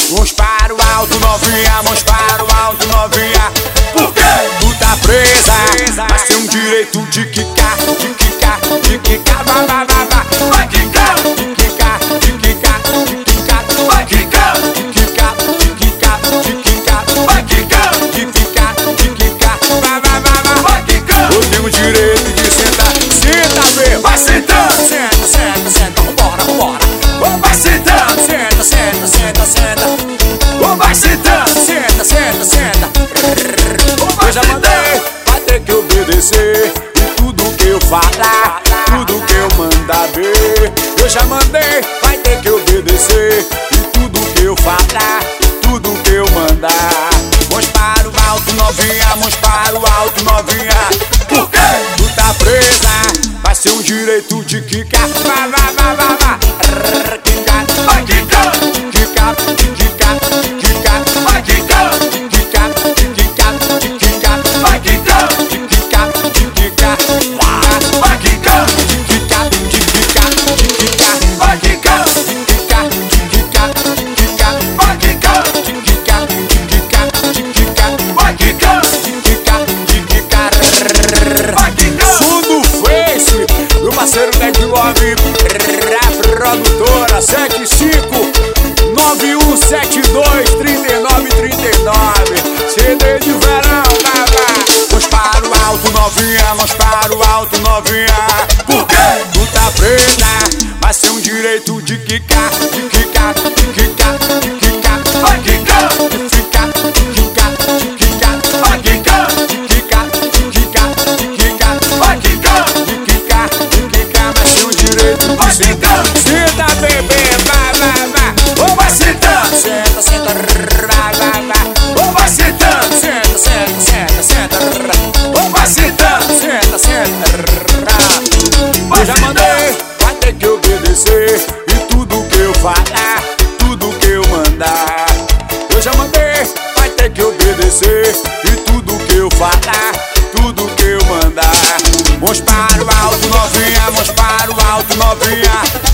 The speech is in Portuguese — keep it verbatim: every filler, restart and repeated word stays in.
Mãos para o alto, novinha, mãos para o alto, novinha. Por quê? Tu tá presa, mas tem um direito de quicar, de quicar, de quicar, vai, vai, vai, vai. Vai quicar, De quicar, de quicar, de quicar, vai quicar, de quicar, de quicar, de quicar, vai quicar, de ficar, de quicar, vai, vai, vai, vai. vai quicar. Eu tenho o direito de sentar, senta, bê, Vai sentando, senta, senta, senta, vambora, vambora. vai sentando, Senta, senta, senta, senta, vai sentando, senta, senta, senta. Eu já mandei, vai ter que obedecer. E tudo que eu falar, tudo que eu mandar ver. Eu já mandei, vai ter que obedecer. E tudo que eu falar, tudo que eu mandar. Mãos para o alto, novinha, mãos para o alto, novinha. por quê? Tu tá presa, vai ser um direito de quicar. Vai, vai, vai, vai, vai. Quicar, Vai quicar, quicar, quicar, quicar, vai quicar, quicar, quicar, quicar, vai quicar, quicar, quicar, vai quicar, quicar, quicar, quicar, vai quicar, quicar, quicar, quicar, vai quicar, quicar, quicar, quicar, vai quicar, quicar, quicar. vai quicar. Som do Face, meu parceiro Dead Love, a produtora sete cinco nove um sete dois três nove três nove. C D de verão, vai, vai. Mãos para o alto, novinha, mãos para o alto, novinha. Por quê? Tu tá presa, vai ser um direito de quicar, de quicar, de quicar, de quicar, Vai quicar, de ficar, de quicar, de quicar, vai quicar, de quicar, de quicar, de quicar, vai quicar, de quicar, de quicar, vai ser um direito vai de quicar, senta, bebê, vai, vai, vai. vai sentando, Senta, senta, vai, vai, vai. vai sentando, Senta, senta, senta, senta, vai sentando, senta, senta. vai Eu já mandei, vai ter que obedecer. E tudo que eu falar, tudo que eu mandar. Eu já mandei, vai ter que obedecer. E tudo que eu falar, tudo que eu mandar. Mãos para o alto, novinha, mãos para o alto, novinha.